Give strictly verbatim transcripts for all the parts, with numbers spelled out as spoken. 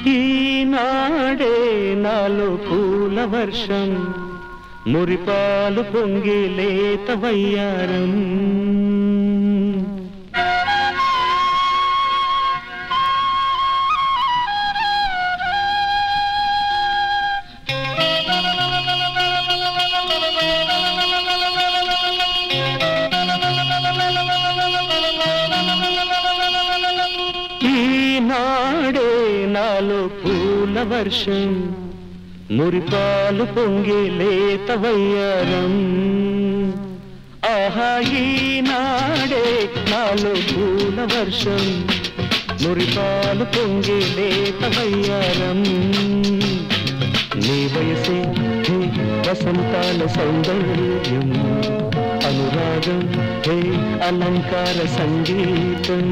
ఈనాడే నాలో పూల వర్షం మురిపాలు పొంగి లేత వయ్యారం ఈనాడే నాలో పూల వర్షం మురిపాలు పొంగి లేత వయ్యారం ఆహా ఈనాడే నాలో పూల వర్షం మురిపాలు పొంగి లేత వయ్యారం నీ వయసే హే వసంతాల సౌందర్యం అనురాగం హే అలంకార సంగీతం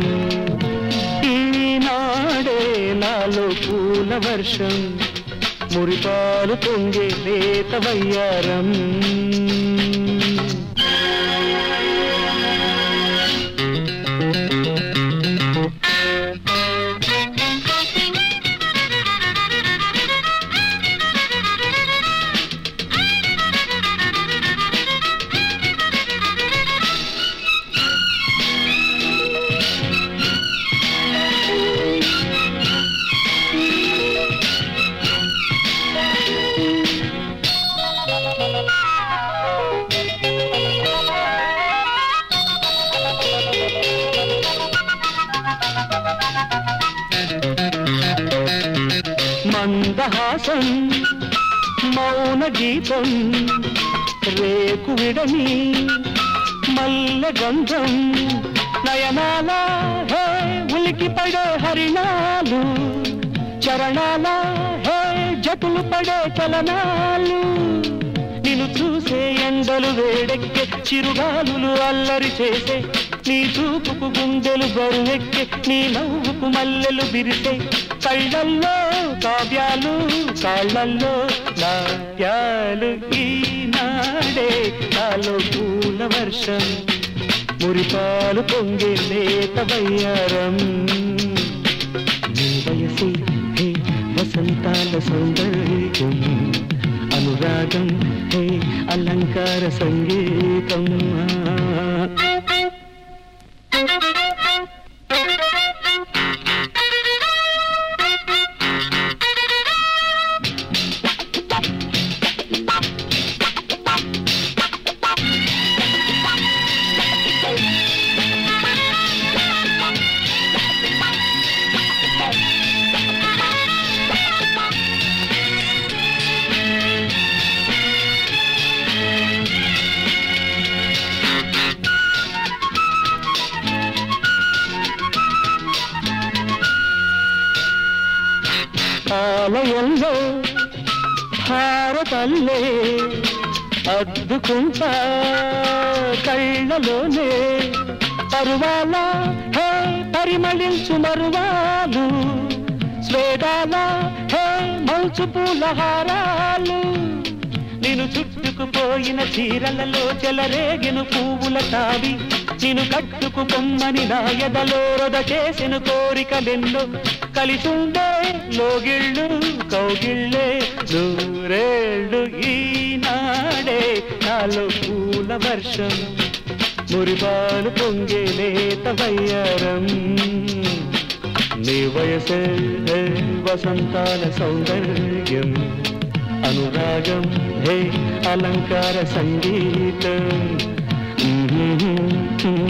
ఈనాడే నాలో పూల వర్షం మురిపాలు పొంగే లేత వయ్యారం మందహాసం మౌన గీతం రేకు విడని మల్లె గంధం నయనాల హే ఉలికి పడే హరిణాలు చరణాల హే జటులు పడే చలనాలు నిన్ను చూసే ఎండలు వేడెక్కే చిరుగాలులు అల్లరి చేసే నీ చూపుకు గుండెలు బరువెక్కే నీ నవ్వుకు మల్లెలు బిరిసే కళ్ళల్లో కావ్యాలు కాళ్ళల్లో నాట్యాలు ఈనాడే నాలో పూల వర్షం మురిపాలు పొంగే లేత వయ్యారం నీ వయసి హే వసంతాల సౌందర్యం అనురాగం హే అలంకార సంగీతం ఆలయంలో భారతల్లే అద్దుకుంటా కళ్ళలోనే పరువాల హే పరిమళించు మరువాలు స్వేదాల హే మంచు పూలహారాలు నిన్ను చుట్టుకుపోయిన చీరలలో చెలరేగిన పువ్వుల తావి నిన్ను కట్టుకు పొమ్మని నా ఎదలో రొద చేసిన కోరికలెన్నో కలిసుండే లోగిళ్ళు కౌగిళ్ళే నూరేళ్ళు ఈనాడే నాలో పూల వర్షం మురిపాలు పొంగే లేత వయ్యారం నీ వయసే వసంతాల సౌందర్యం అనురాగం హే అలంకార సంగీతం